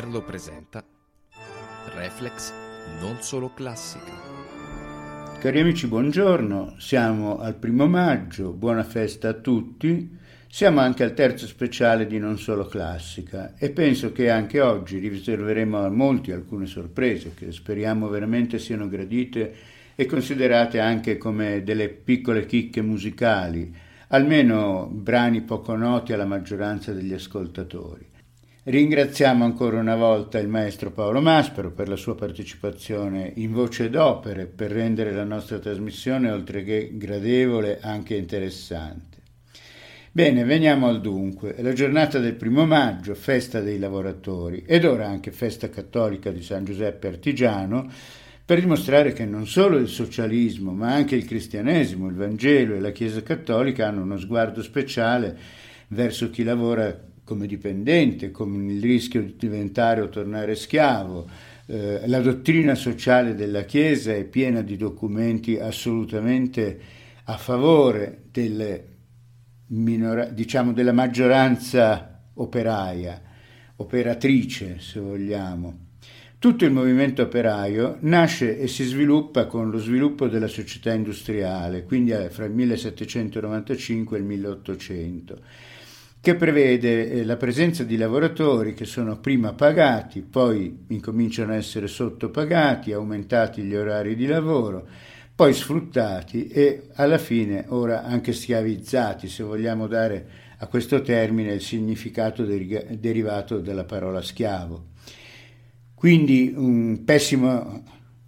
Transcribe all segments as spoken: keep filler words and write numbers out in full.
Carlo presenta Reflex non solo classica. Cari amici, buongiorno, siamo al primo maggio, buona festa a tutti, siamo anche al terzo speciale di Non Solo Classica e penso che anche oggi riserveremo a molti alcune sorprese che speriamo veramente siano gradite e considerate anche come delle piccole chicche musicali, almeno brani poco noti alla maggioranza degli ascoltatori. Ringraziamo ancora una volta il maestro Paolo Maspero per la sua partecipazione in voce d'opere per rendere la nostra trasmissione oltre che gradevole anche interessante. Bene, veniamo al dunque. È la giornata del primo maggio, festa dei lavoratori ed ora anche festa cattolica di San Giuseppe Artigiano, per dimostrare che non solo il socialismo ma anche il cristianesimo, il Vangelo e la Chiesa cattolica hanno uno sguardo speciale verso chi lavora come dipendente, con il rischio di diventare o tornare schiavo. Eh, la dottrina sociale della Chiesa è piena di documenti assolutamente a favore delle minora- diciamo della maggioranza operaia, operatrice se vogliamo. Tutto il movimento operaio nasce e si sviluppa con lo sviluppo della società industriale, quindi fra il millesettecentonovantacinque e il milleottocento, che prevede la presenza di lavoratori che sono prima pagati, poi incominciano a essere sottopagati, aumentati gli orari di lavoro, poi sfruttati e alla fine ora anche schiavizzati, se vogliamo dare a questo termine il significato deri- derivato dalla parola schiavo. Quindi un pessimo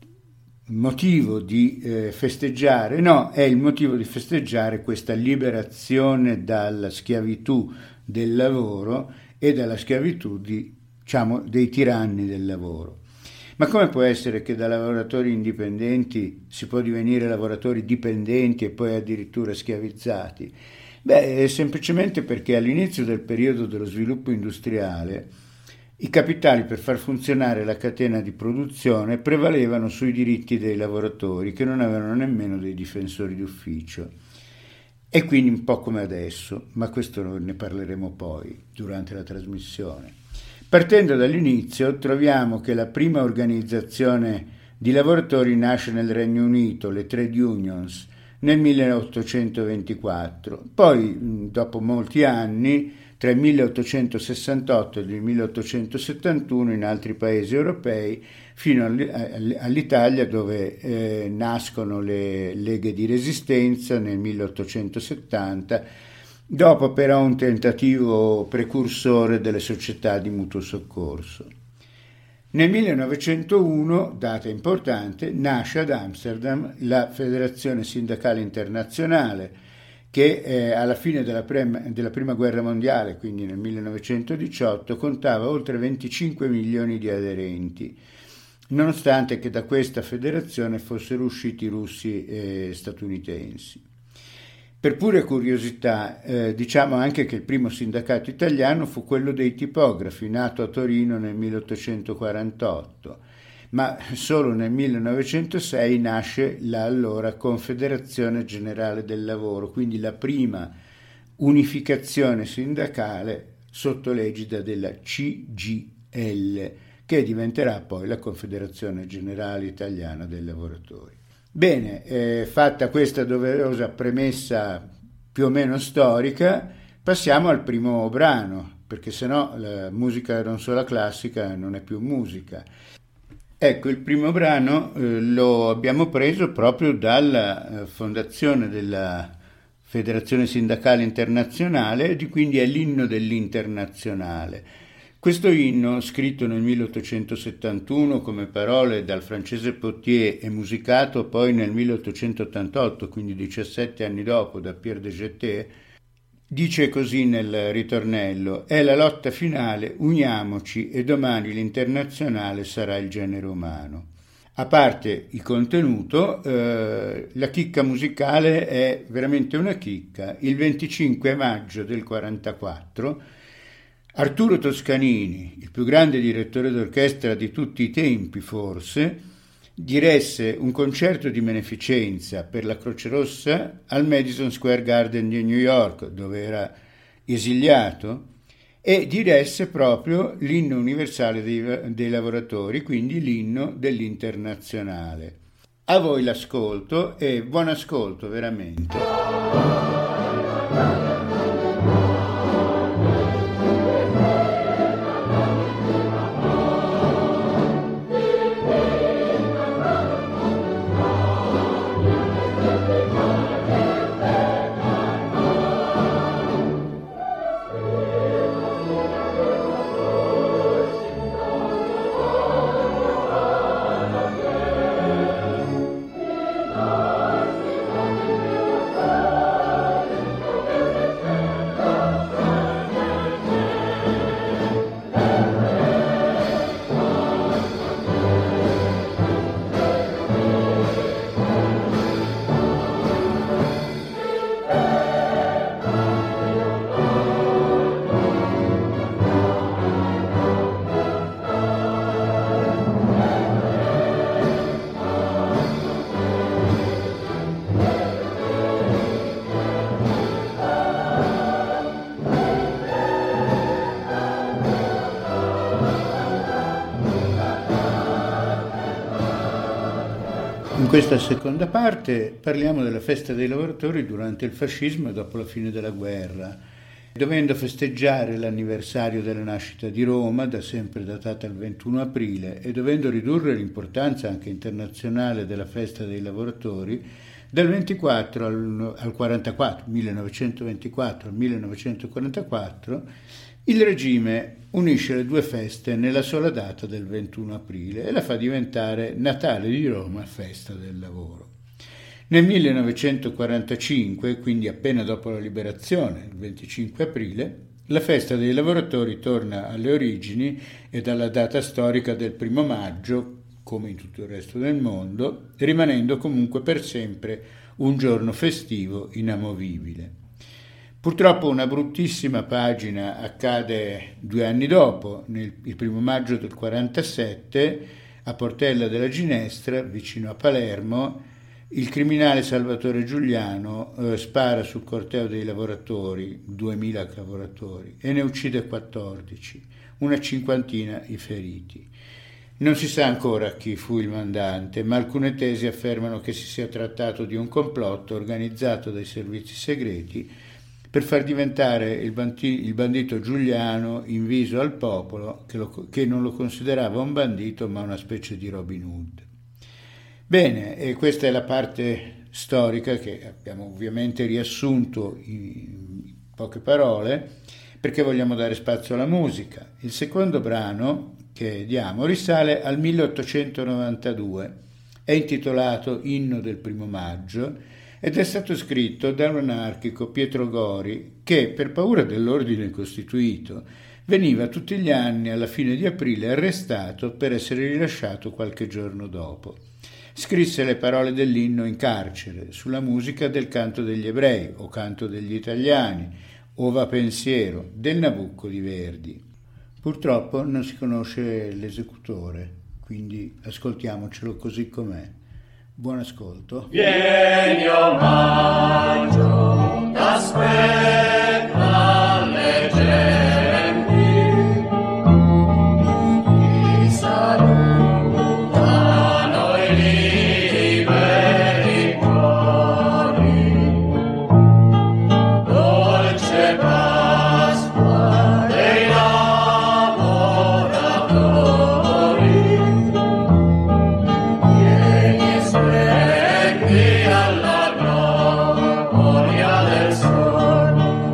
motivo di eh, festeggiare, no, è il motivo di festeggiare questa liberazione dalla schiavitù del lavoro e dalla schiavitù di, diciamo, dei tiranni del lavoro. Ma come può essere che da lavoratori indipendenti si può divenire lavoratori dipendenti e poi addirittura schiavizzati? Beh, è semplicemente perché all'inizio del periodo dello sviluppo industriale i capitali per far funzionare la catena di produzione prevalevano sui diritti dei lavoratori che non avevano nemmeno dei difensori d'ufficio. E quindi un po' come adesso, ma questo ne parleremo poi durante la trasmissione. Partendo dall'inizio troviamo che la prima organizzazione di lavoratori nasce nel Regno Unito, le Trade Unions, nel milleottocentoventiquattro. Poi, dopo molti anni, tra il milleottocentosessantotto e il milleottocentosettantuno in altri paesi europei, fino all'Italia dove eh, nascono le leghe di resistenza nel milleottocentosettanta, dopo però un tentativo precursore delle società di mutuo soccorso. Nel millenovecentouno, data importante, nasce ad Amsterdam la Federazione Sindacale Internazionale, che eh, alla fine della, pre- della Prima Guerra Mondiale, quindi nel millenovecentodiciotto, contava oltre venticinque milioni di aderenti, nonostante che da questa federazione fossero usciti russi e statunitensi. Per pura curiosità, eh, diciamo anche che il primo sindacato italiano fu quello dei tipografi, nato a Torino nel milleottocentoquarantotto, ma solo nel millenovecentosei nasce la allora Confederazione Generale del Lavoro, quindi la prima unificazione sindacale sotto l'egida della C G I L, che diventerà poi la Confederazione Generale Italiana dei Lavoratori. Bene, eh, fatta questa doverosa premessa più o meno storica, passiamo al primo brano, perché sennò la musica non solo classica non è più musica. Ecco, il primo brano eh, lo abbiamo preso proprio dalla eh, fondazione della Federazione Sindacale Internazionale, e quindi è l'inno dell'Internazionale. Questo inno, scritto nel milleottocentosettantuno come parole dal francese Potier e musicato poi nel milleottocentottantotto, quindi diciassette anni dopo, da Pierre de Jetez, dice così nel ritornello: è la lotta finale, uniamoci e domani l'internazionale sarà il genere umano. A parte il contenuto, eh, la chicca musicale è veramente una chicca. Il venticinque maggio del quarantaquattro Arturo Toscanini, il più grande direttore d'orchestra di tutti i tempi forse, diresse un concerto di beneficenza per la Croce Rossa al Madison Square Garden di New York, dove era esiliato, e diresse proprio l'inno universale dei, dei lavoratori, quindi l'inno dell'Internazionale. A voi l'ascolto e buon ascolto veramente. In questa seconda parte parliamo della festa dei lavoratori durante il fascismo e dopo la fine della guerra. Dovendo festeggiare l'anniversario della nascita di Roma, da sempre datata il ventuno aprile, e dovendo ridurre l'importanza anche internazionale della festa dei lavoratori, dal ventiquattro al, al quarantaquattro, millenovecentoventiquattro al millenovecentoquarantaquattro, il regime unisce le due feste nella sola data del ventuno aprile e la fa diventare Natale di Roma, festa del lavoro. Nel millenovecentoquarantacinque, quindi appena dopo la liberazione, il venticinque aprile, la festa dei lavoratori torna alle origini e dalla data storica del primo maggio, come in tutto il resto del mondo, rimanendo comunque per sempre un giorno festivo inamovibile. Purtroppo una bruttissima pagina accade due anni dopo, nel, il primo maggio del quarantasette, a Portella della Ginestra, vicino a Palermo. Il criminale Salvatore Giuliano eh, spara sul corteo dei lavoratori, duemila lavoratori, e ne uccide quattordici, una cinquantina i feriti. Non si sa ancora chi fu il mandante, ma alcune tesi affermano che si sia trattato di un complotto organizzato dai servizi segreti per far diventare il, bandi- il bandito Giuliano inviso al popolo che, lo, che non lo considerava un bandito ma una specie di Robin Hood. Bene, e questa è la parte storica che abbiamo ovviamente riassunto in poche parole perché vogliamo dare spazio alla musica. Il secondo brano che diamo risale al milleottocentonovantadue, è intitolato Inno del primo maggio ed è stato scritto dall'anarchico Pietro Gori che, per paura dell'ordine costituito, veniva tutti gli anni alla fine di aprile arrestato per essere rilasciato qualche giorno dopo. Scrisse le parole dell'inno in carcere, sulla musica del canto degli ebrei o canto degli italiani, o Va pensiero, del Nabucco di Verdi. Purtroppo non si conosce l'esecutore, quindi ascoltiamocelo così com'è. Buon ascolto. Vieni, o maggio, t'aspetta le genti, ti salutano i liberi cuori, dolce Pasqua dei lavoratori. Alla gloria del sole.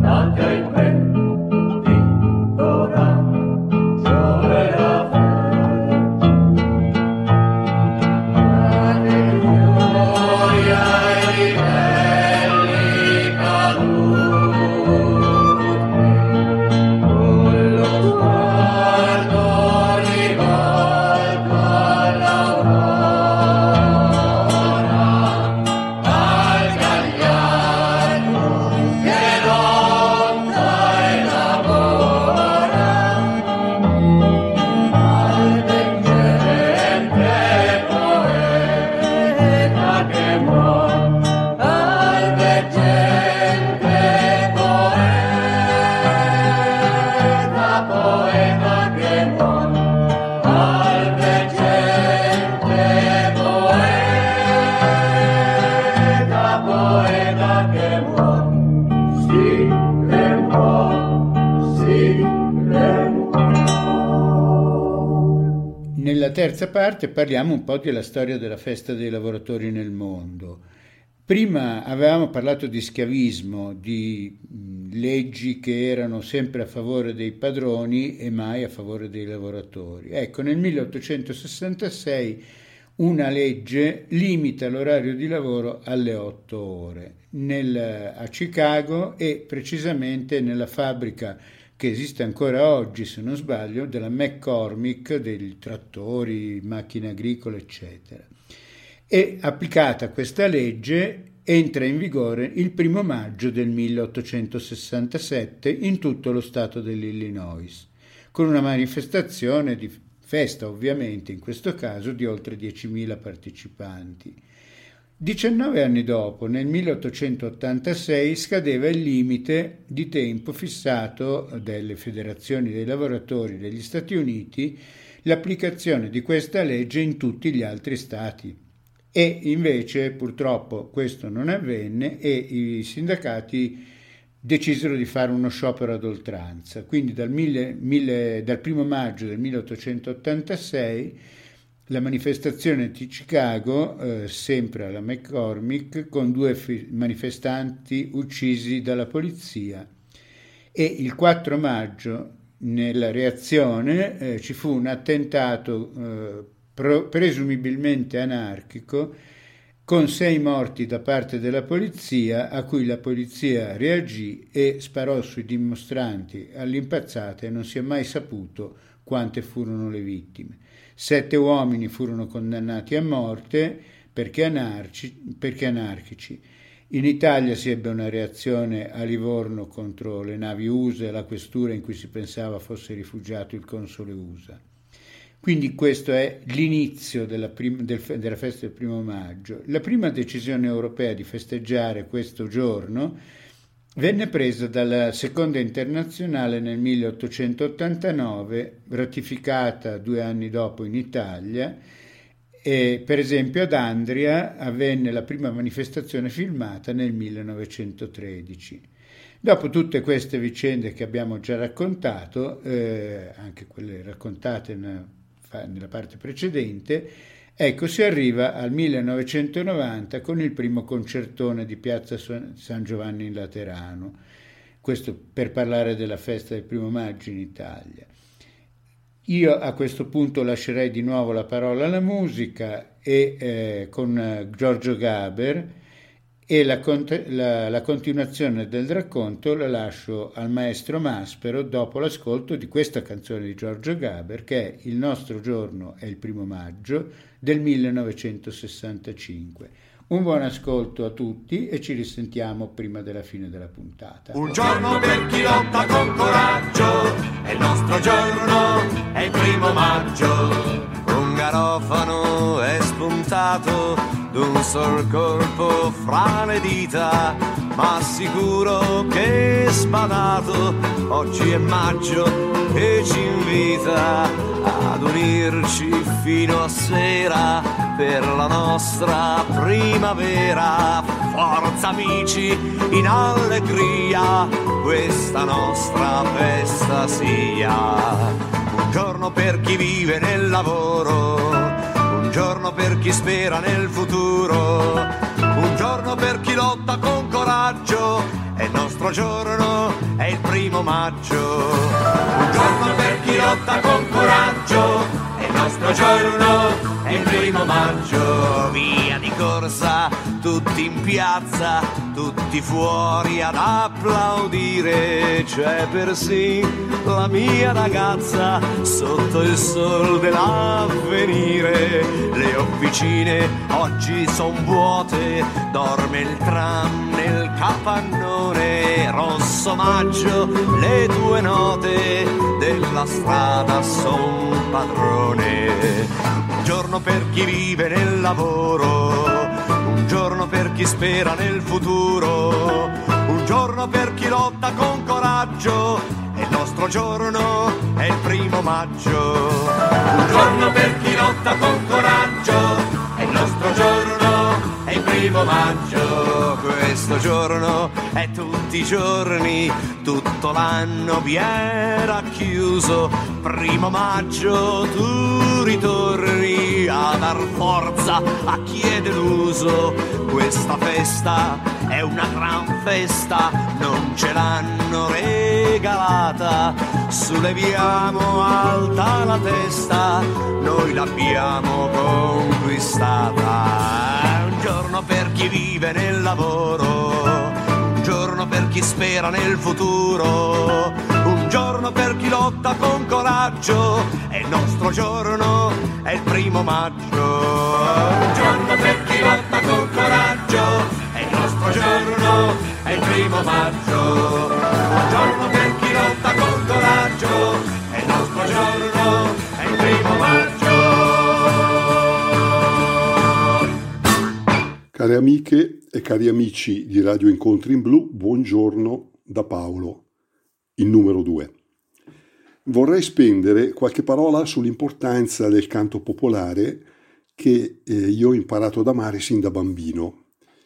anche in me di coraggio e la fede. Di gloria e belli caduti, con lo sguardo rivolto all'aurora, al gagliardo che lotta e lavora, al veggente poeta che muore, al veggente poeta, poeta che muore, al veggente poeta, poeta che muore, sì che muore, sì che muore. Nella terza parte parliamo un po' della storia della festa dei lavoratori nel mondo. Prima avevamo parlato di schiavismo, di mh, leggi che erano sempre a favore dei padroni e mai a favore dei lavoratori. Ecco, nel milleottocentosessantasei una legge limita l'orario di lavoro alle otto ore nel- a Chicago e precisamente nella fabbrica che esiste ancora oggi, se non sbaglio, della McCormick, dei trattori, macchine agricole, eccetera. E applicata questa legge entra in vigore il primo maggio del milleottocentosessantasette in tutto lo stato dell'Illinois, con una manifestazione di festa, ovviamente, in questo caso, di oltre diecimila partecipanti. diciannove anni dopo, nel milleottocentottantasei, scadeva il limite di tempo fissato dalle federazioni dei lavoratori degli Stati Uniti l'applicazione di questa legge in tutti gli altri stati. E invece purtroppo questo non avvenne e i sindacati decisero di fare uno sciopero ad oltranza. Quindi dal, mille, mille, dal primo maggio del milleottocentottantasei la manifestazione di Chicago, eh, sempre alla McCormick, con due fi- manifestanti uccisi dalla polizia. E il quattro maggio, nella reazione, eh, ci fu un attentato eh, pro- presumibilmente anarchico con sei morti da parte della polizia, a cui la polizia reagì e sparò sui dimostranti all'impazzata e non si è mai saputo quante furono le vittime. Sette uomini furono condannati a morte perché, anarci, perché anarchici. In Italia si ebbe una reazione a Livorno contro le navi U S A e la questura in cui si pensava fosse rifugiato il console U S A. Quindi questo è l'inizio della, prim- del, della festa del primo maggio. La prima decisione europea di festeggiare questo giorno venne presa dalla Seconda Internazionale nel milleottocentottantanove, ratificata due anni dopo in Italia, e per esempio ad Andria avvenne la prima manifestazione filmata nel millenovecentotredici. Dopo tutte queste vicende che abbiamo già raccontato, eh, anche quelle raccontate nella, nella parte precedente, ecco, si arriva al millenovecentonovanta con il primo concertone di Piazza San Giovanni in Laterano, questo per parlare della festa del primo maggio in Italia. Io a questo punto lascerei di nuovo la parola alla musica e eh, con Giorgio Gaber, e la, la, la continuazione del racconto la lascio al maestro Maspero dopo l'ascolto di questa canzone di Giorgio Gaber, che è Il nostro giorno è il primo maggio del millenovecentosessantacinque. Un buon ascolto a tutti e ci risentiamo prima della fine della puntata. Un giorno per chi lotta con coraggio, è il nostro giorno, è il primo maggio. Un garofano è spuntato d'un sol colpo fra le dita, ma sicuro che spadato oggi è maggio e ci invita ad unirci fino a sera per la nostra primavera. Forza amici, in allegria questa nostra festa sia. Un giorno per chi vive nel lavoro, un giorno per chi spera nel futuro, un giorno per chi lotta con coraggio, è il nostro giorno, è il primo maggio. Un giorno per chi lotta con coraggio, è il nostro giorno, è il primo maggio. Via di corsa, tutti in piazza, tutti fuori ad applaudire. C'è persino la mia ragazza sotto il sol dell'avvenire. Le officine oggi son vuote, dorme il tram nel capannone. Rosso maggio, le due note della strada son padrone. Un giorno per chi vive nel lavoro, un giorno per chi spera nel futuro, un giorno per chi lotta con coraggio, è il nostro giorno, è il primo maggio. Un giorno per chi lotta con coraggio, è il nostro giorno, è il primo maggio. Questo giorno è tutti i giorni, tutto l'anno vi era chiuso. Primo maggio tu ritorni a dar forza a chi è deluso. Questa festa è una gran festa, non ce l'hanno regalata. Solleviamo alta la testa, noi l'abbiamo conquistata. Un giorno per chi vive nel lavoro, un giorno per chi spera nel futuro, un giorno per chi lotta con coraggio, è il nostro giorno, è il primo maggio. Un giorno per chi lotta con coraggio, è il nostro giorno, è il primo maggio. Un giorno per chi lotta con coraggio, è il nostro giorno, è il primo maggio. Care amiche e cari amici di Radio Incontri in Blu, buongiorno da Paolo, il numero due. Vorrei spendere qualche parola sull'importanza del canto popolare che eh, io ho imparato ad amare sin da bambino.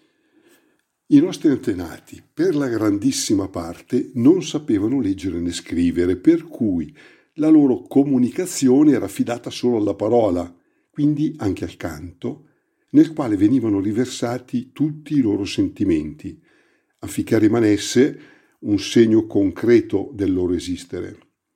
I nostri antenati, per la grandissima parte, non sapevano leggere né scrivere, per cui la loro comunicazione era affidata solo alla parola, quindi anche al canto, nel quale venivano riversati tutti i loro sentimenti, affinché rimanesse un segno concreto del loro esistere.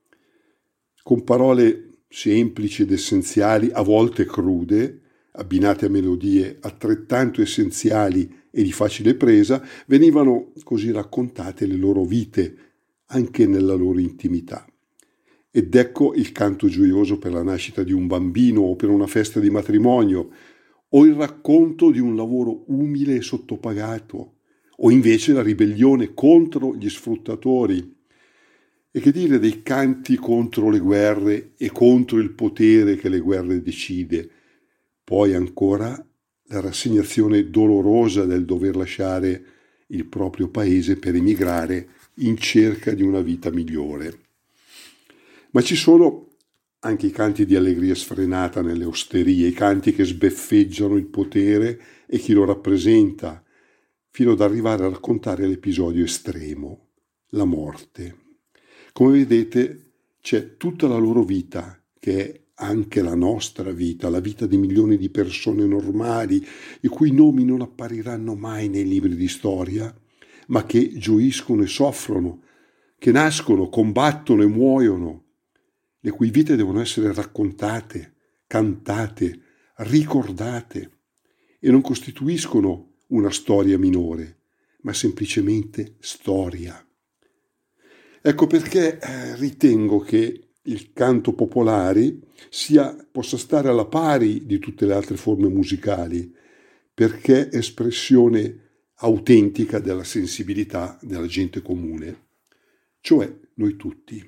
Con parole semplici ed essenziali, a volte crude, abbinate a melodie altrettanto essenziali e di facile presa, venivano così raccontate le loro vite, anche nella loro intimità. Ed ecco il canto gioioso per la nascita di un bambino o per una festa di matrimonio, o il racconto di un lavoro umile e sottopagato, o invece la ribellione contro gli sfruttatori. E che dire dei canti contro le guerre e contro il potere che le guerre decide. Poi ancora la rassegnazione dolorosa del dover lasciare il proprio paese per emigrare in cerca di una vita migliore. Ma ci sono anche i canti di allegria sfrenata nelle osterie, i canti che sbeffeggiano il potere e chi lo rappresenta, fino ad arrivare a raccontare l'episodio estremo, la morte. Come vedete, c'è tutta la loro vita, che è anche la nostra vita, la vita di milioni di persone normali, i cui nomi non appariranno mai nei libri di storia, ma che gioiscono e soffrono, che nascono, combattono e muoiono, le cui vite devono essere raccontate, cantate, ricordate e non costituiscono una storia minore, ma semplicemente storia. Ecco perché eh, ritengo che il canto popolare sia, possa stare alla pari di tutte le altre forme musicali, perché è espressione autentica della sensibilità della gente comune, cioè noi tutti.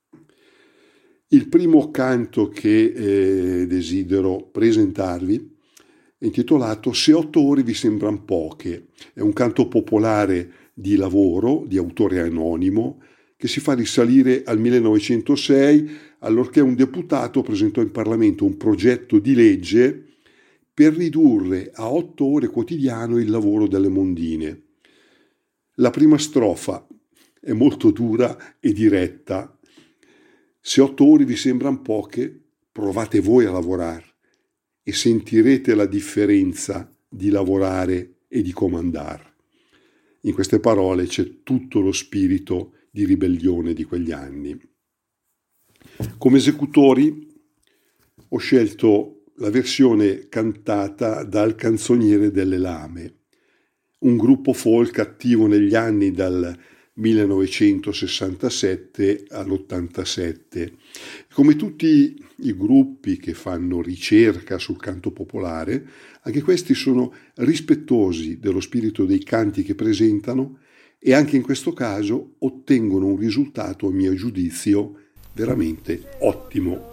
Il primo canto che eh, desidero presentarvi è intitolato Se otto ore vi sembran poche. È un canto popolare di lavoro, di autore anonimo, che si fa risalire al millenovecentosei, allorché un deputato presentò in Parlamento un progetto di legge per ridurre a otto ore quotidiane il lavoro delle mondine. La prima strofa è molto dura e diretta. Se otto ore vi sembran poche, provate voi a lavorare e sentirete la differenza di lavorare e di comandare. In queste parole c'è tutto lo spirito di ribellione di quegli anni. Come esecutori ho scelto la versione cantata dal Canzoniere delle Lame, un gruppo folk attivo negli anni dal millenovecentosessantasette all'ottantasette. Come tutti i gruppi che fanno ricerca sul canto popolare, anche questi sono rispettosi dello spirito dei canti che presentano e anche in questo caso ottengono un risultato, a mio giudizio, veramente ottimo.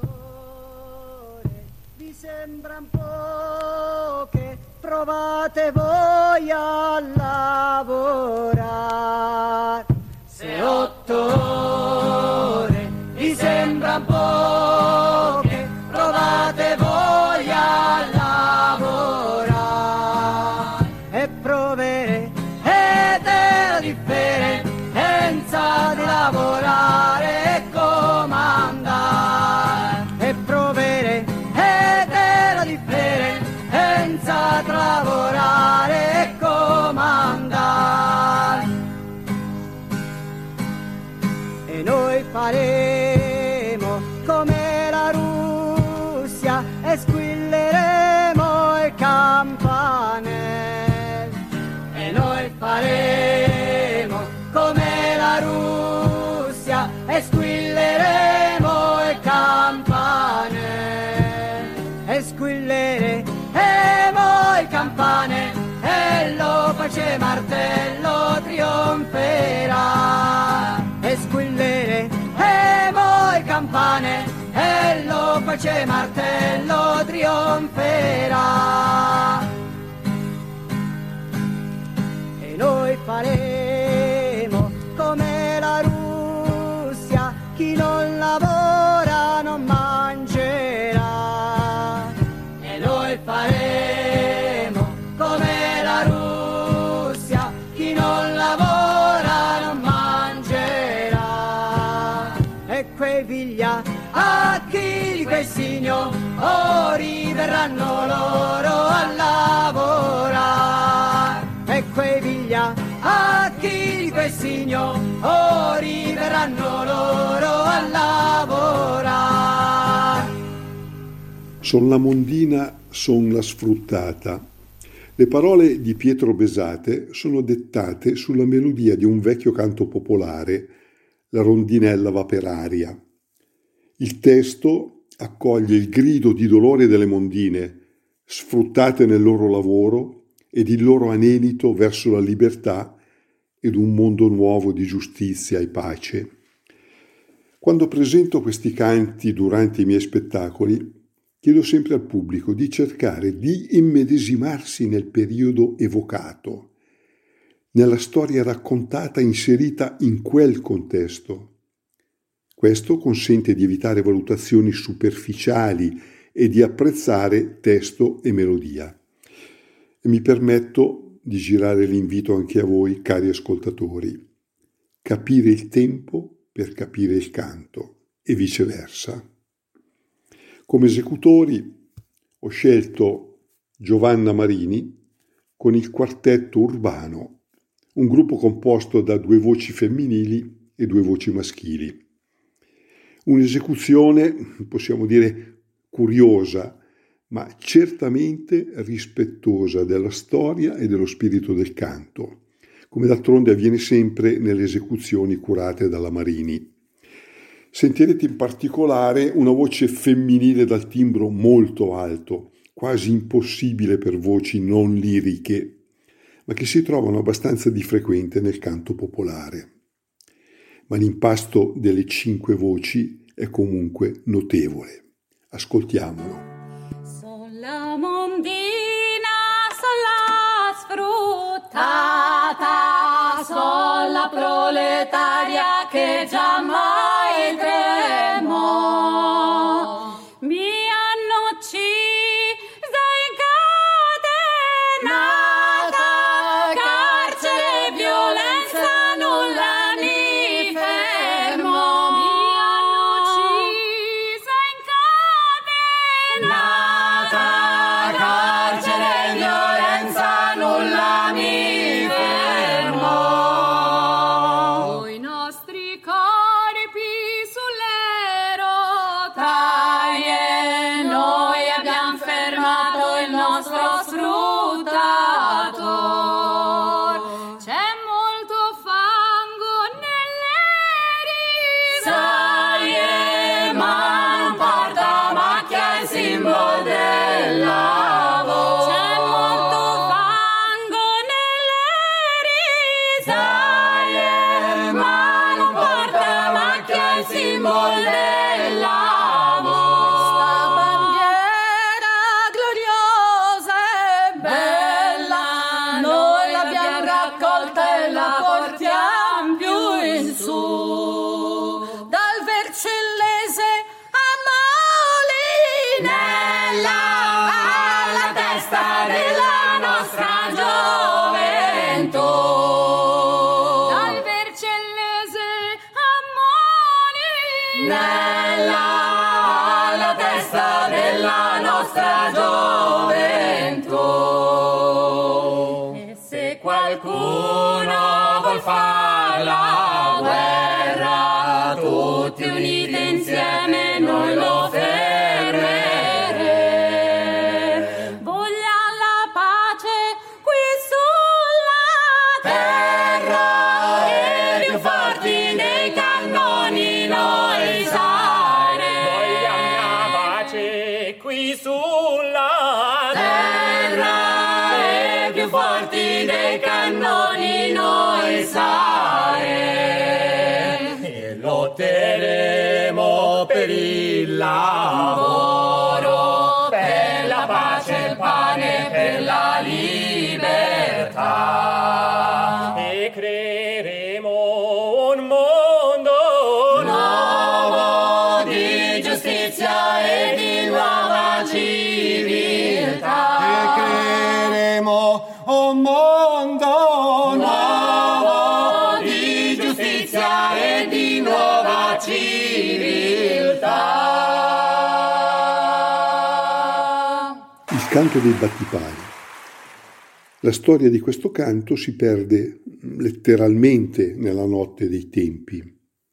Vi sembran poche, provate voi a lavorare. Se otto ore vi sembran poche, provate voi a lavorare e proverete la differenza di lavorare e comandare e proverete la differenza tra lavorare e comandare. E noi faremo come la Russia e squilleremo il campanello. E noi faremo come la Russia e squilleremo il campanello. E squilleremo il campanello e lo pace martello trionferà. E squilleremo il campane e lo pace martello trionferà. E noi faremo come la Russia, chi non lavora non mangerà. E noi faremo come la Russia, chi non lavora non mangerà. E quei figlia a chi di quei signori verranno loro a lavorare. E quei figlia a chi di quei signori verranno loro a lavorare. Son la mondina, son la sfruttata. Le parole di Pietro Besate sono dettate sulla melodia di un vecchio canto popolare, La rondinella va per aria. Il testo accoglie il grido di dolore delle mondine, sfruttate nel loro lavoro, ed il loro anelito verso la libertà ed un mondo nuovo di giustizia e pace. Quando presento questi canti durante i miei spettacoli, chiedo sempre al pubblico di cercare di immedesimarsi nel periodo evocato, nella storia raccontata inserita in quel contesto. Questo consente di evitare valutazioni superficiali e di apprezzare testo e melodia. E mi permetto di girare l'invito anche a voi, cari ascoltatori. Capire il tempo per capire il canto e viceversa. Come esecutori ho scelto Giovanna Marini con il Quartetto Urbano, un gruppo composto da due voci femminili e due voci maschili. Un'esecuzione, possiamo dire, curiosa, ma certamente rispettosa della storia e dello spirito del canto, come d'altronde avviene sempre nelle esecuzioni curate dalla Marini. Sentirete in particolare una voce femminile dal timbro molto alto, quasi impossibile per voci non liriche, ma che si trovano abbastanza di frequente nel canto popolare. Ma l'impasto delle cinque voci è comunque notevole. Ascoltiamolo. Son la mondina, son la sfruttata, son la proletaria che già mai tremò. Mi hanno uccisa incatenata, carcere, violenza, nulla mi fermò. Mi hanno uccisa incatenata, carcere, violenza, nulla mi fermò. corpi sulle rotaie, noi abbiamo fermato il nostro sfruttator. C'è molto fango nelle risaie, ma non porta macchia il simbolo del lavoro. C'è molto fango nelle risaie, ma non porta macchia il simbolo del lavoro. Questa bandiera gloriosa e bella, noi l'abbiamo raccolta e la portiamo più in su. Dal Vercellese a Molinella, alla testa della nostra gioventù. Dal Vercellese a Molinella, alla testa della nostra gioventù. E se qualcuno vuol fare la guerra, tutti uniti insieme noi lo fermeremo. Vogliamo la pace qui sulla terra, e più forti dei cannoni noi saremo. Vogliamo la pace qui sulla terra, e più forti dei cannoni noi saremo. E lotteremo per il lavoro, per la pace, il pane, per la libertà. E creeremo un mondo nuovo di giustizia e di nuova civiltà. E creeremo un mondo nuovo di giustizia e di nuova civiltà. Il canto dei battipali. La storia di questo canto si perde letteralmente nella notte dei tempi.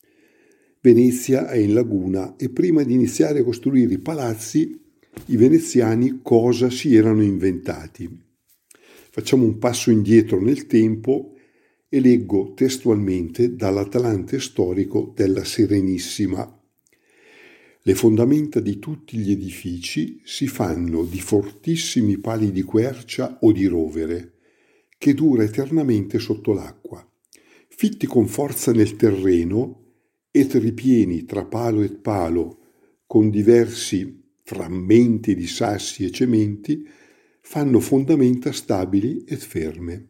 Venezia è in laguna e prima di iniziare a costruire i palazzi, i veneziani cosa si erano inventati? Facciamo un passo indietro nel tempo e leggo testualmente dall'Atlante storico della Serenissima. Le fondamenta di tutti gli edifici si fanno di fortissimi pali di quercia o di rovere, che dura eternamente sotto l'acqua, fitti con forza nel terreno et ripieni tra palo et palo, con diversi frammenti di sassi e cementi, fanno fondamenta stabili et ferme.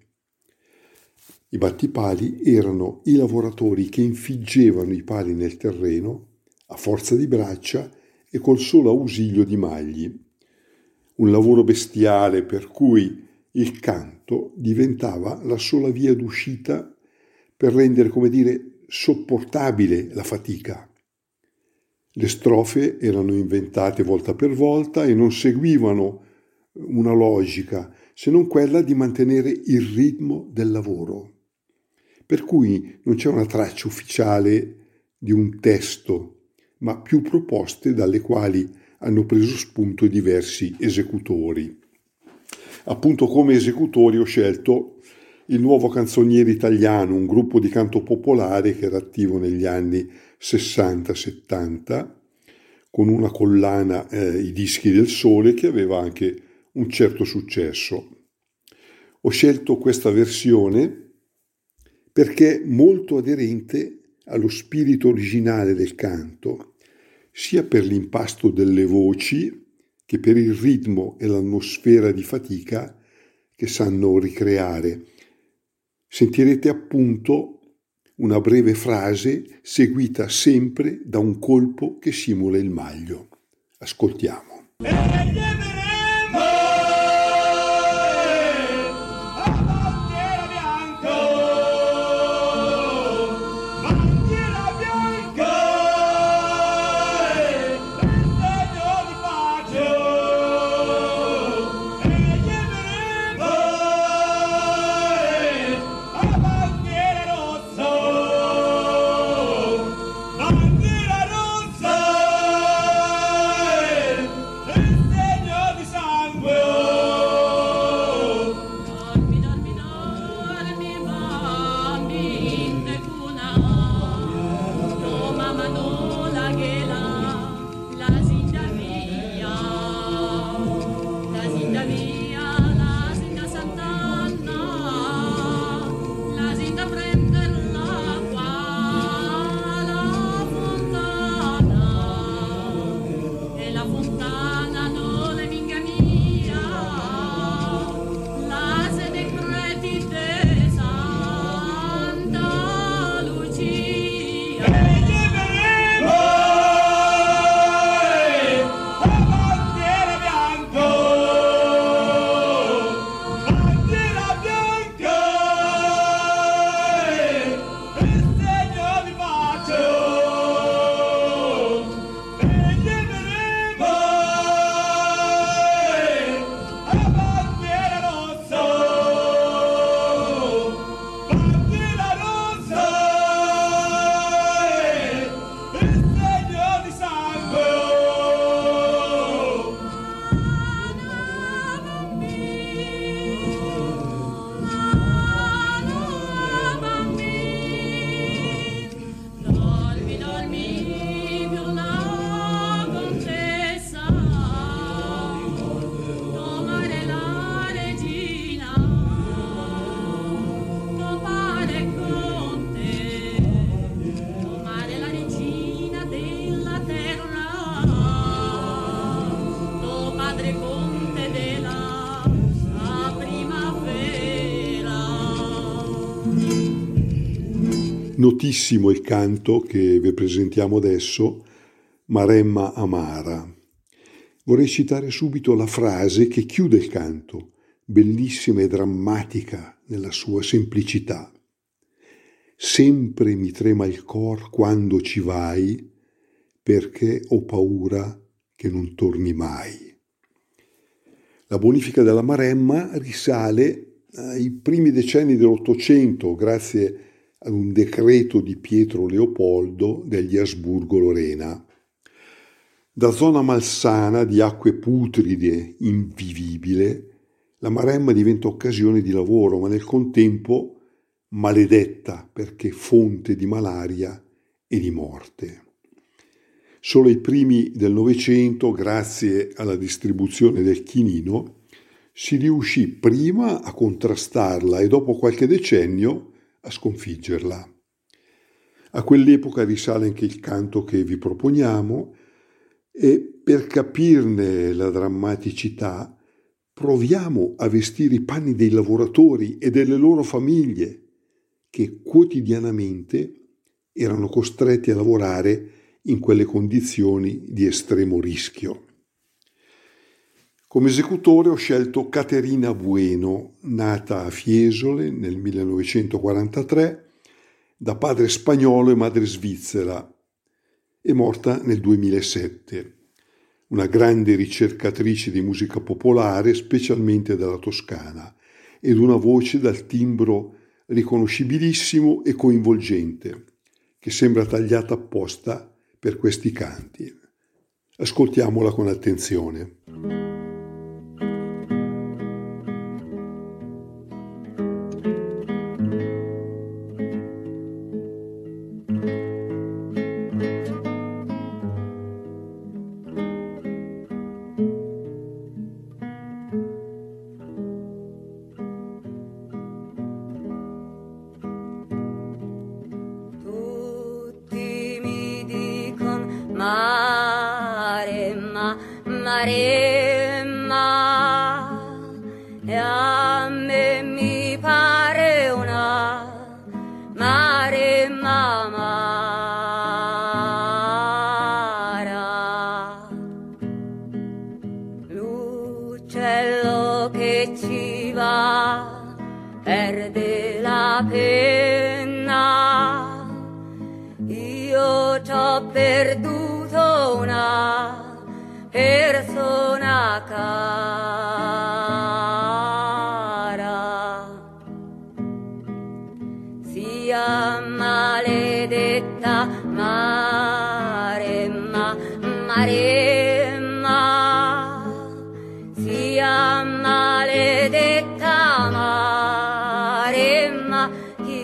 I battipali erano i lavoratori che infiggevano i pali nel terreno a forza di braccia e col solo ausilio di magli. Un lavoro bestiale per cui il canto diventava la sola via d'uscita per rendere, come dire, sopportabile la fatica. Le strofe erano inventate volta per volta e non seguivano una logica, se non quella di mantenere il ritmo del lavoro. Per cui non c'è una traccia ufficiale di un testo, ma più proposte dalle quali hanno preso spunto diversi esecutori. Appunto come esecutori ho scelto il Nuovo Canzoniere Italiano, un gruppo di canto popolare che era attivo negli anni sessanta settanta, con una collana eh, I Dischi del Sole, che aveva anche un certo successo. Ho scelto questa versione perché è molto aderente allo spirito originale del canto, sia per l'impasto delle voci che per il ritmo e l'atmosfera di fatica che sanno ricreare. Sentirete appunto una breve frase seguita sempre da un colpo che simula il maglio. Ascoltiamo. Oh notissimo il canto che vi presentiamo adesso, Maremma amara. Vorrei citare subito la frase che chiude il canto, bellissima e drammatica nella sua semplicità. Sempre mi trema il cor quando ci vai, perché ho paura che non torni mai. La bonifica della Maremma risale ai primi decenni dell'Ottocento, grazie ad un decreto di Pietro Leopoldo degli Asburgo-Lorena. Da zona malsana di acque putride, invivibile, la Maremma diventa occasione di lavoro, ma nel contempo maledetta perché fonte di malaria e di morte. Solo ai primi del Novecento, grazie alla distribuzione del chinino, si riuscì prima a contrastarla e dopo qualche decennio a sconfiggerla. A quell'epoca risale anche il canto che vi proponiamo e per capirne la drammaticità proviamo a vestire i panni dei lavoratori e delle loro famiglie che quotidianamente erano costretti a lavorare in quelle condizioni di estremo rischio. Come esecutore ho scelto Caterina Bueno, nata a Fiesole nel millenovecentoquarantatré, da padre spagnolo e madre svizzera, e morta nel duemilasette. Una grande ricercatrice di musica popolare, specialmente dalla Toscana, ed una voce dal timbro riconoscibilissimo e coinvolgente, che sembra tagliata apposta per questi canti. Ascoltiamola con attenzione. Maremma, Maremma, e a me mi pare una Maremma amara. L'uccello che ci va perde la penna, io c'ho perduto una persona cara. Sia maledetta Maremma, Maremma, sia maledetta Maremma, chi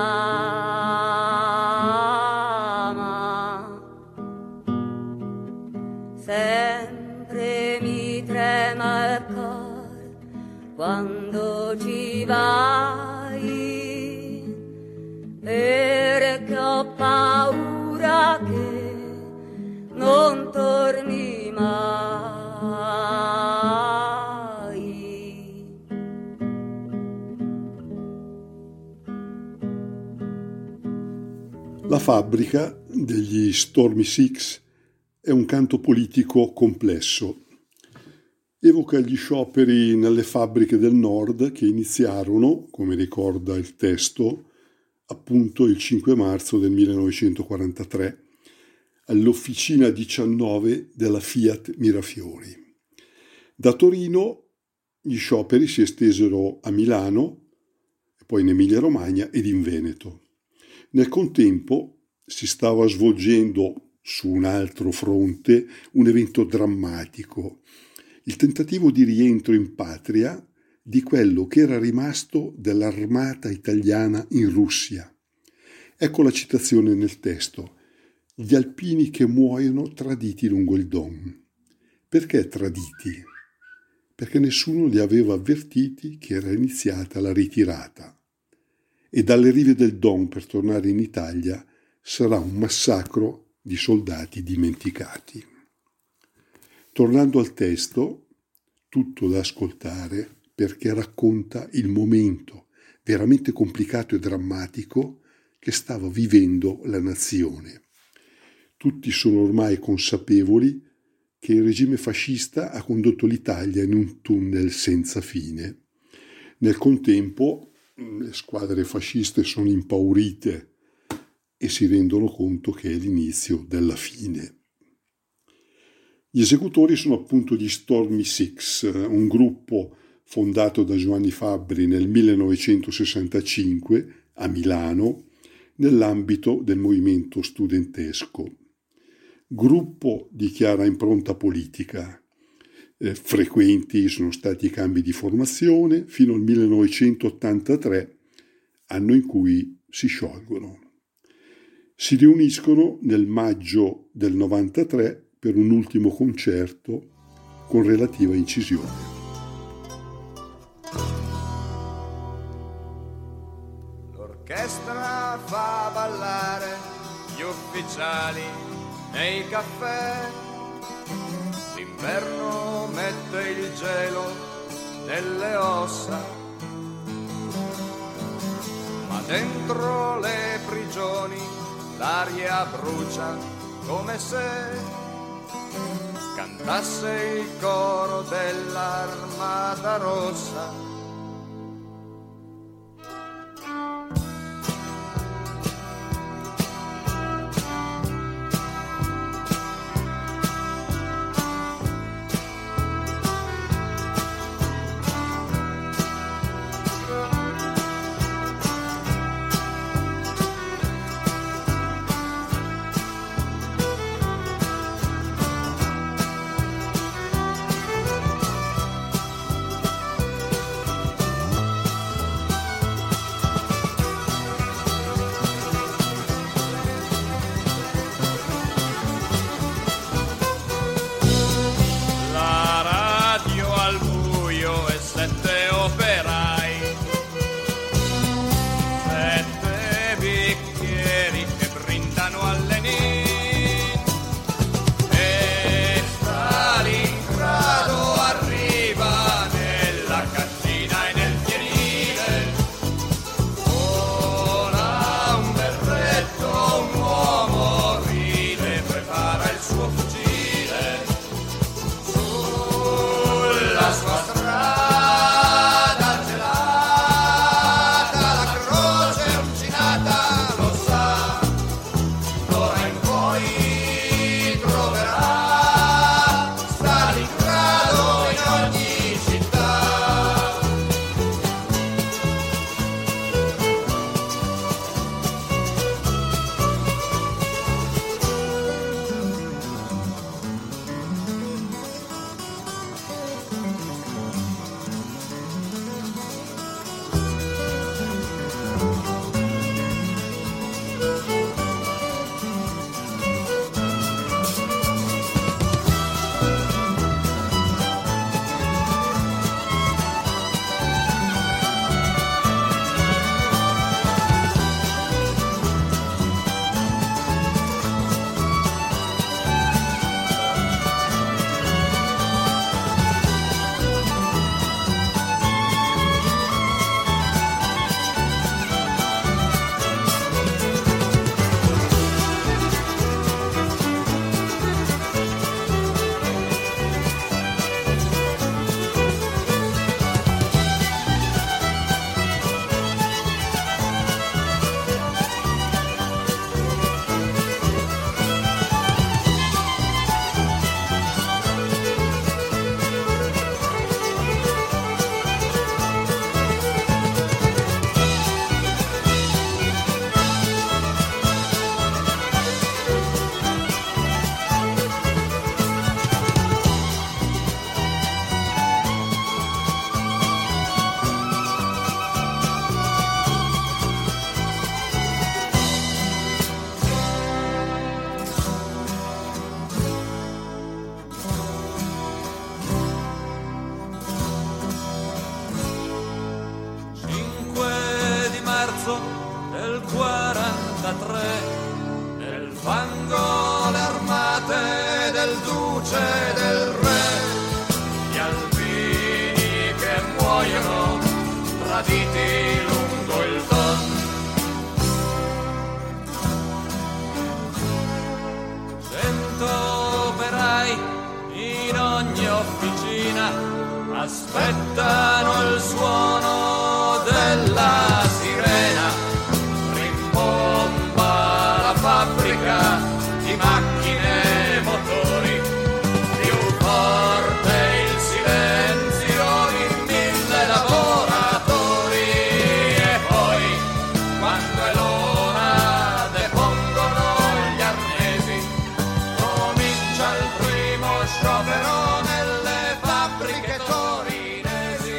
l'ama. Sempre mi trema il cor quando ci vai, perché ho paura che non torni mai. La fabbrica degli Stormy Six è un canto politico complesso. Evoca gli scioperi nelle fabbriche del nord che iniziarono, come ricorda il testo, appunto il cinque marzo del millenovecentoquarantatré, all'officina diciannove della Fiat Mirafiori. Da Torino gli scioperi si estesero a Milano, poi in Emilia-Romagna ed in Veneto. Nel contempo si stava svolgendo su un altro fronte un evento drammatico, il tentativo di rientro in patria di quello che era rimasto dell'armata italiana in Russia. Ecco la citazione nel testo: gli alpini che muoiono traditi lungo il Don. Perché traditi? Perché nessuno li aveva avvertiti che era iniziata la ritirata. E dalle rive del Don per tornare in Italia sarà un massacro di soldati dimenticati. Tornando al testo, tutto da ascoltare perché racconta il momento veramente complicato e drammatico che stava vivendo la nazione. Tutti sono ormai consapevoli che il regime fascista ha condotto l'Italia in un tunnel senza fine. Nel contempo le squadre fasciste sono impaurite e si rendono conto che è l'inizio della fine. Gli esecutori sono appunto gli Stormy Six, un gruppo fondato da Giovanni Fabbri nel millenovecentosessantacinque a Milano nell'ambito del movimento studentesco. Gruppo di chiara impronta politica. Eh, frequenti sono stati i cambi di formazione fino al millenovecentottantatré, anno in cui si sciolgono. Si riuniscono nel maggio del novantatré per un ultimo concerto con relativa incisione. L'orchestra fa ballare gli ufficiali nei caffè, l'inverno mette il gelo nelle ossa, ma dentro le prigioni l'aria brucia come se cantasse il coro dell'Armata Rossa. aspettano il suono della sirena, rimpompa la fabbrica di macchine e motori, più forte il silenzio di mille lavoratori, e poi quando è l'ora depongono gli arnesi, comincia il primo sciopero nelle fabbriche torinesi.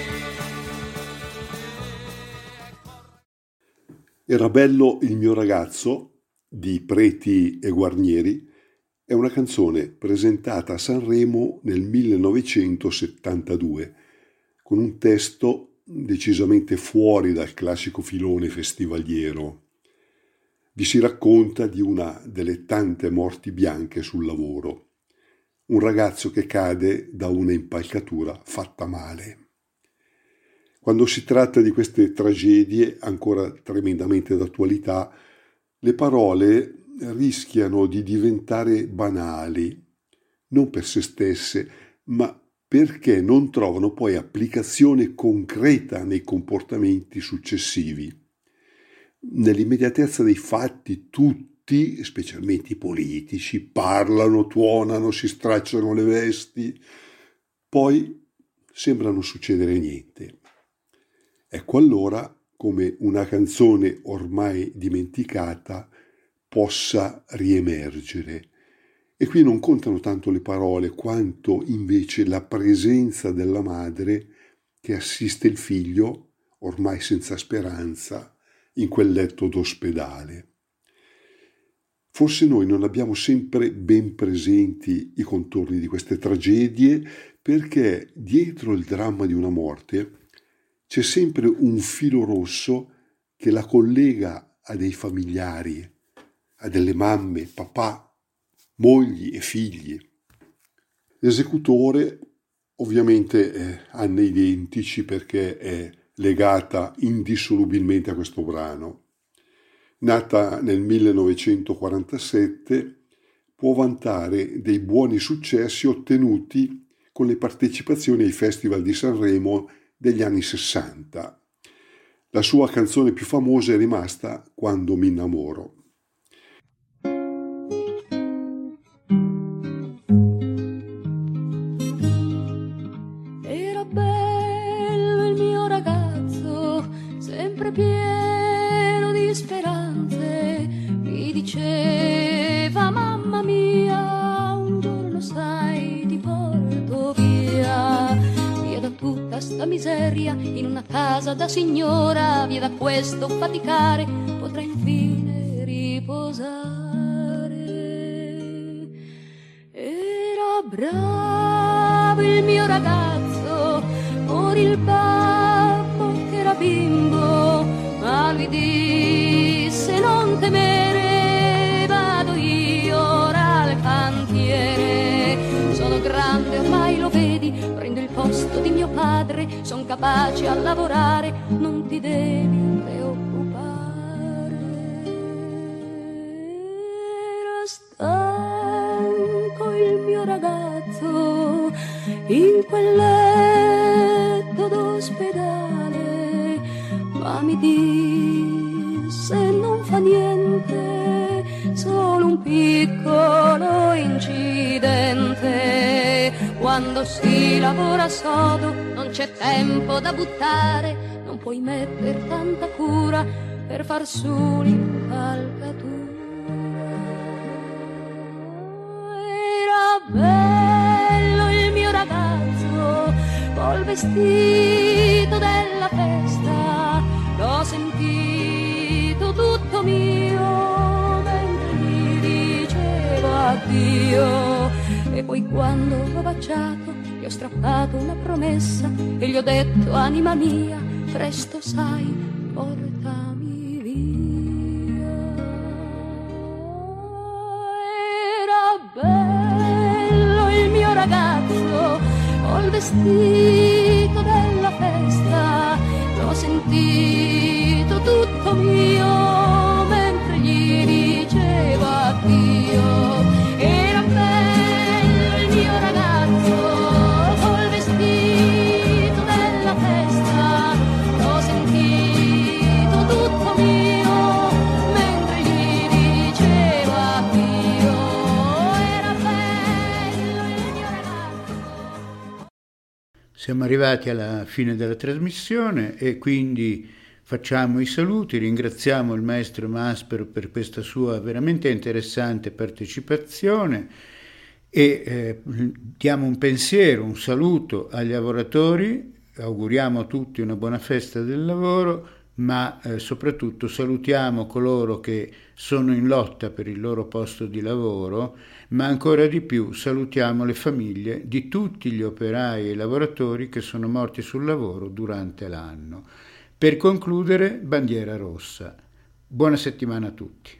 Era bello il mio ragazzo di Preti e Guarnieri è una canzone presentata a Sanremo nel millenovecentosettantadue con un testo decisamente fuori dal classico filone festivaliero. Vi si racconta di una delle tante morti bianche sul lavoro, un ragazzo che cade da una impalcatura fatta male. Quando si tratta di queste tragedie ancora tremendamente d'attualità, le parole rischiano di diventare banali, non per se stesse, ma perché non trovano poi applicazione concreta nei comportamenti successivi. Nell'immediatezza dei fatti tutti, specialmente i politici, parlano, tuonano, si stracciano le vesti, poi sembra non succedere niente. Ecco allora come una canzone ormai dimenticata possa riemergere. E qui non contano tanto le parole quanto invece la presenza della madre che assiste il figlio, ormai senza speranza, in quel letto d'ospedale. Forse noi non abbiamo sempre ben presenti i contorni di queste tragedie perché dietro il dramma di una morte c'è sempre un filo rosso che la collega a dei familiari, a delle mamme, papà, mogli e figli. L'esecutore ovviamente eh, ha nei identici perché è legata indissolubilmente a questo brano. Nata nel millenovecentoquarantasette, può vantare dei buoni successi ottenuti con le partecipazioni ai Festival di Sanremo degli anni sessanta. La sua canzone più famosa è rimasta Quando mi innamoro. Era bello il mio ragazzo, sempre pieno di speranze, mi diceva mamma mia, un giorno sai ti porto via, via da tutta sta miseria, in una casa da signora, via da questo faticare, potrai infine riposare. Era bravo il mio ragazzo, morì il babbo che era bimbo, ma lui disse non temere, vado io ora al cantiere, sono grande ormai lo vedi, prendo il posto di mio padre, son capace a lavorare, non ti devi preoccupare. Era stanco il mio ragazzo in quel letto d'ospedale, ma mi disse non fa niente, solo un piccolo incidente. Quando si lavora sodo non c'è tempo da buttare, non puoi mettere tanta cura per far su l'impalcatura. Era bello il mio ragazzo col vestito della festa, l'ho sentito tutto mio mentre gli dicevo addio. E poi quando l'ho baciato gli ho strappato una promessa e gli ho detto anima mia, presto sai, portami via. Era bello il mio ragazzo col vestito della festa, l'ho sentito tutto mio mentre gli dicevo addio. Era bello il mio ragazzo col vestito Siamo arrivati alla fine della trasmissione e quindi facciamo i saluti, ringraziamo il maestro Maspero per questa sua veramente interessante partecipazione e eh, diamo un pensiero, un saluto agli lavoratori, auguriamo a tutti una buona festa del lavoro, ma eh, soprattutto salutiamo coloro che sono in lotta per il loro posto di lavoro, ma ancora di più salutiamo le famiglie di tutti gli operai e lavoratori che sono morti sul lavoro durante l'anno. Per concludere, bandiera rossa. Buona settimana a tutti.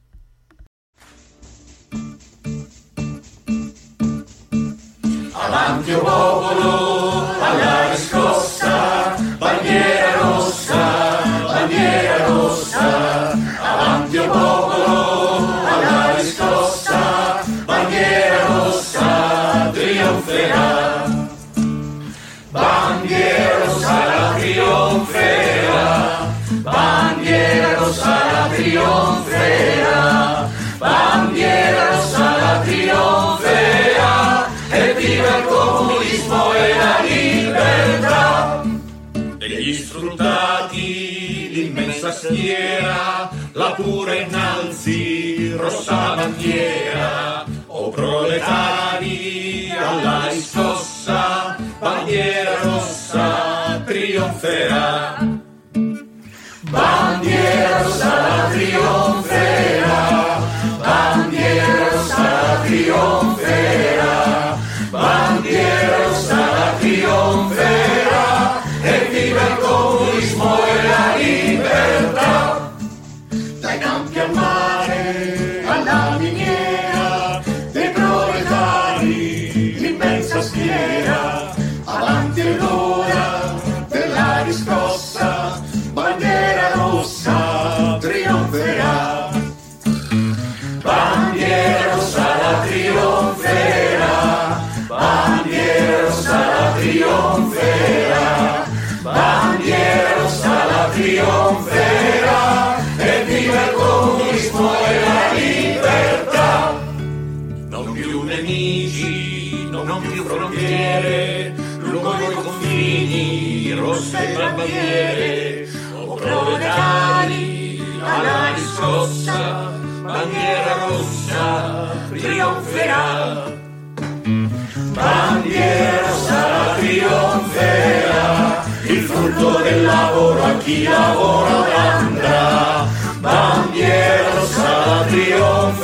Avanti o popolo, alla riscossa, bandiera rossa, bandiera rossa. Avanti o popolo, alla riscossa, bandiera rossa, trionferà. Bandiera rossa la trionferà, bandiera rossa la trionferà, bandiera rossa la trionferà. E viva il comunismo e la libertà! Degli sfruttati l'immensa schiera, la pura innalzi, rossa bandiera. O proletari alla riscossa, bandiera rossa trionferà. Bandiera rossa la trionferà, bandiera rossa la trionferà. Bandiera rossa la trionferà, e viva il comunismo e la libertà. Dai campi al mare, alla miniera, dei proletari, l'immensa schiera, avanti è l'ora della riscossa, bandiera rossa trionferà. Bandiera rossa la trionferà, bandiera rossa la trionferà, bandiera rossa la trionferà, e viva il comunismo e la libertà. Non più nemici, non più frontiere, lungo i confini, rosse bandiere. O proletari alla riscossa, bandiera rossa trionferà. Bandiera rossa trionferà, il frutto del lavoro a chi lavora andrà. Bandiera rossa trionferà.